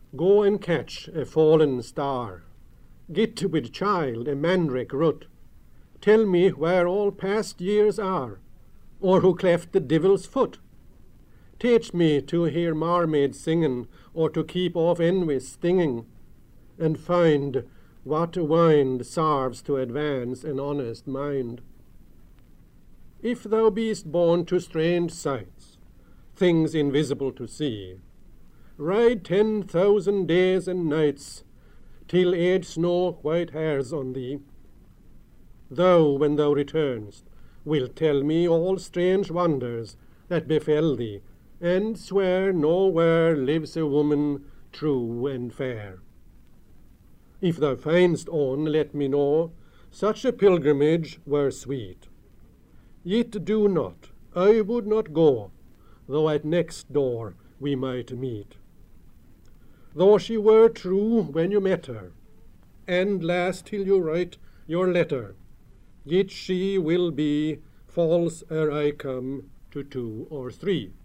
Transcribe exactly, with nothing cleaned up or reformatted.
Go and catch a fallen star. Get with child a mandrake root. Tell me where all past years are, or who cleft the devil's foot. Teach me to hear marmaids singing, or to keep off envy's stinging, and find what wind serves to advance an honest mind. If thou beest born to strange sights, things invisible to see, ride ten thousand days and nights, till age snow white hairs on thee. Thou, when thou returnest, wilt tell me all strange wonders that befell thee, and swear nowhere lives a woman true and fair. If thou find'st on, let me know, such a pilgrimage were sweet. Yet do not, I would not go, though at next door we might meet. Though she were true when you met her, and last till you write your letter, yet she will be false ere I come to two or three.